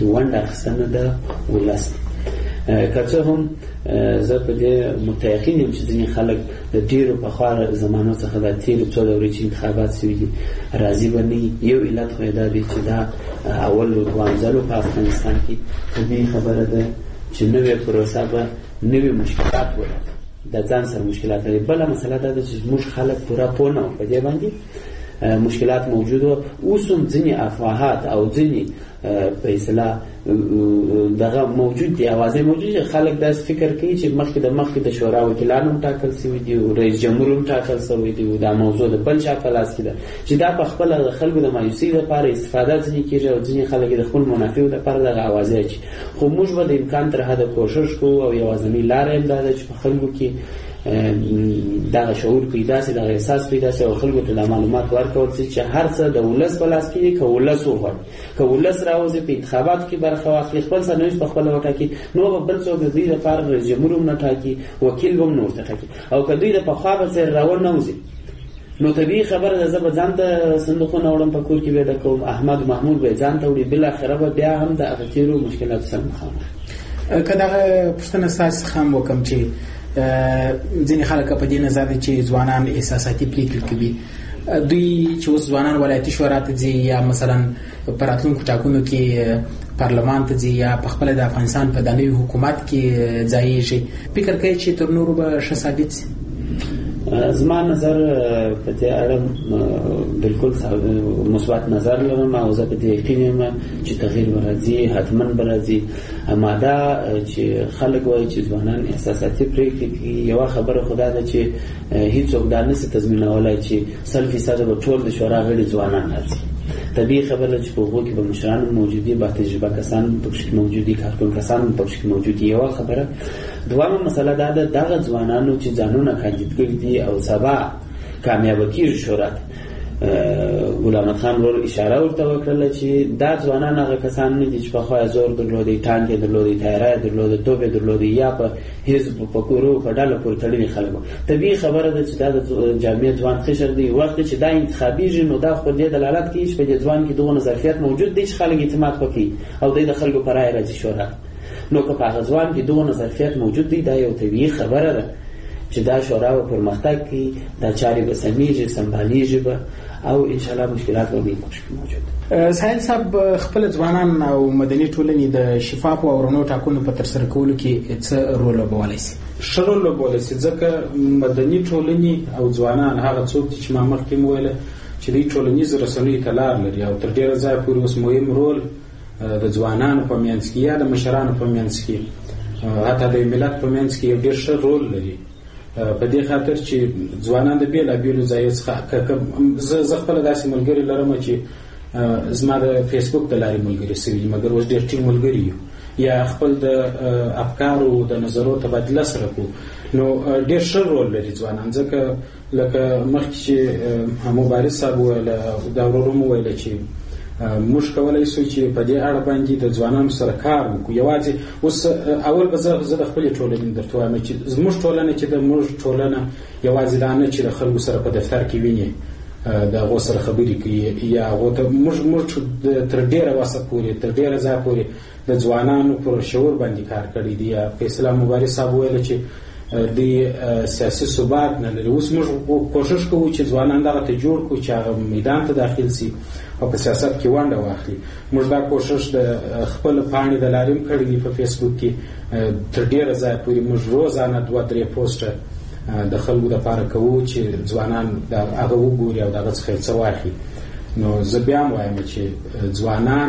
ونډه اخیستنه د ولس. که څه هم زه په دې متیقن یم چې ځینې خلک د ډېرو پخوا زمانو څخه د تېرو څو دورې چې انتخابات سوي دي راضي به نه وي. یو علت خو یې دا دی چې دا اول دوام ځلو په افغانستان کې طبیعي خبره ده چې نوې پروسه به نوي مشکلات ولري، د ځان سره مشکلات لري. بله مسله دا ده چې زموږ خلک پوره پوه نه وو په دې باندې، مشکلات موجود وو. اوس هم ځینې افواهات او ځینې په اصطلاح دغه موجود دي، اوازې موجود دي. خلک داسې فکر کوي چې مخکې د شورا وکیلان هم ټاکل شوي دي او رئیس جمهور هم ټاکل شوی دی او دا موضوع د بل چا په لاس کې ده، چې دا په خپله د خلکو د مایوسۍ لپاره استفاده ځینې کېږي او ځینې خلک د خپل منافعو لپاره دغه اوازې اچي. خو موږ به د امکان تر حده کوښښ کوو او یوازینۍ لاره یې دا ده چې په خلکو کې دغه شعور پیدا شي، دغه احساس پیدا شي او خلکو ته دا معلومات ورکول شي چې هر څه د ولس په لاس کې دي. که ولس وغواړي، که ولس راوځي په انتخاباتو کې برخه واخلي، خپل سرنوشت په خپله وټاکي، نو به بل څوک د دوی لپاره رئیس جمهور هم نه ټاکي، وکیل به هم نه ورته ټاکي. او که دوی د پخوا په څېر راونوځي نو طبیعي خبره ده زه به ځان ته صندوقونه وړم په کور کې به ډکوم، احمد محمود به یې ځان ته وړي، بالاخره به بیا هم د هغه تېرو مشکلاتو سره مخامخ. که دغه پوښتنه ستاسو څخه هم وکړم چې ځینې خلک په دې نظر دي چې ځوانان احساساتي پرېکړې کوي، دوی چې اوس ځوانان ولایتي شورا ته ځي یا مثلا په راتلونکو ټاکنو کې پارلمان ته ځي یا په خپله د افغانستان په دا نوي حکومت کې ځایېږي، فکر کوي چې تر نورو به ښه ثابت شي؟ زما نظر په دې اړه بالکل مثبت نظر لرم او زه په دې یقین یم چې تغییر به راځي، حتما به راځي. اما دا چې خلک وایي چې ځوانان احساساتي پرېکړې کوي، یوه خبره خو دا ده چې هېڅوک دا نشي تضمینولی چې 100% به ټول د شورا غړي ځوانان راځي. طبیعي خبره ده چې په هغو کې به مشران موجود دي، با تجربه کسان پکښ کې موجود دي، کارکون کسان پکښ کې موجود دي. یوه خبره. دویمه مسله دا ده دغه ځوانانو چې ځانونه کاندید کړي دي او سبا کامیابه کېږي شورا ته، ګل احمد خان ورور اشاره ورته وکړله چې دا ځوانان هغه کسان نه دي چې پخوا یې زور درلودی، ټانک یې درلودی، تیاره یې درلودی، توپ یې درلودی، یا په حزب په کورو په ډله پورې تړلي خلک وو. طبیعي خبره ده چې دا د جامع ځوان قشر دی. وخت چې دا انتخابېږي نو دا خو دې دلالت کوي چې په دې ځوان کې دغه ظرفیت موجود دی چې خلک اعتماد وکړي او دی د خلکو په رایه راځي شورا. نو که په هغه ځوان کې دغه ظرفیت موجود دی، دا یو طبیعي خبره ده چې دا شورا به پرمختګ کوي، دا چارې به سمیږي، سمبالیږي به او انشاءالله مشکلات به موجود. ساحل صاحب، خپل ځوانان او مدني ټولنې د شفافو او رڼو ټاکنو په ترسره کولو کې څه رول لوبولی شي؟ ښه رول لوبولی شي، ځکه مدني ټولنې او ځوانان هغه څوک دي چې ما مخکې مو ویله چې دوی ټولنیزو رسنیو ته لار لري او تر ډېره ځایه پورې اوس مهم رول د ځوانانو په منځ کې یا د مشرانو په منځ کې، حتی د ملت په منځ کې یو ډېر ښه رول لري. په دې خاطر چې ځوانان د بېلابېلو ځایو څخه زه خپله داسې ملګري لرم چې زما د فیسبوک د لارې ملګري شوي دي، مګر اوس ډېر ټینګ ملګري یو، یا خپل د افکارو د نظرو تبادله سره کوو. نو ډېر ښه رول لري ځوانان، ځکه لکه مخکې چې مبارز صاحب وویله، دا ورور هم وویله چې موږ کولی شو چې په دې اړه باندې د ځوانانو سره کار وکړو. یوازې اوس اول به زه د خپلې ټولنې درته وایم چې زموږ ټولنه چې د موږ ټولنه یوازې دا نه چې د خلکو سره په دفتر کې ویني د هغو سره خبرې کوي یا هغو ته موږ تر ډېره وسه پورې تر ډېره ځایه پورې د ځوانانو پر شعور باندې کار کړی دی. یا فیصله مبارز صاحب ویله چې د سیاسي ثبات نه لري. اوس موږ کوښښ کوو چې ځوانان دغه ته جوړ کړو چې هغه میدان ته داخل شي او په سیاست کې ونډه واخلي. موږ دا کوښښ د خپل پاڼې د لارې هم کړی دی په فیسبوک کې. تر ډېره ځایه پورې موږ روزانه 2-3 پوسټه د خلکو دپاره کوو چې ځوانان هغه وګوري او د هغه څخه یې څه واخلي. نو زه بیا هم وایم چې ځوانان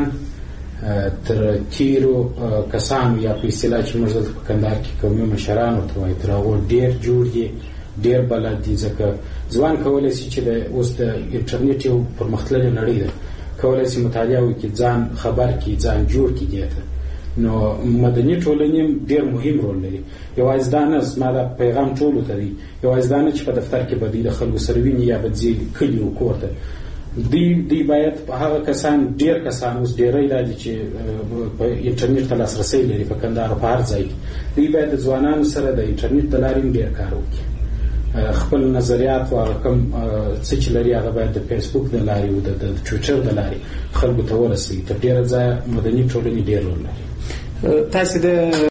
تر تیرو کسانو یا په اصطلاح چې موږ دلته په کندهار کې قومي مشران ورته وایي تر هغو ډېر جوړ دي، ډېر بلد دي. ځکه ځوان کولی شي چې اوس د انټرنیټ یو پرمختللې نړۍ ده، کولی شي مطالعه وکړي، ځان خبر کړي، ځان جوړ کړي دې ته. نو مدني ټولنې ډېر مهم رول لري. یوازې دا نه، زما دا پیغام ټولو ته دی، یوازې دا نه چې په دفتر کې به دوی د خلکو سره ویني یا به ځي کلي و کور ته. دوی باید هغه کسان، ډېر کسان اوس ډېری دا دي چې په انټرنیټ ته لاسرسی لري په کندهار په هر ځای کې، دوی باید د ځوانانو سره د انټرنیټ د لارې هم ډېر کار وکړي. خپل نظریات او کوم څه چې لري هغه باید د فیسبوک د لارې او د ټویټر د لارې خلکو ته ورسوي. تر ډیره ځایه مدني ټولنې ډېر رول لري. تاسو د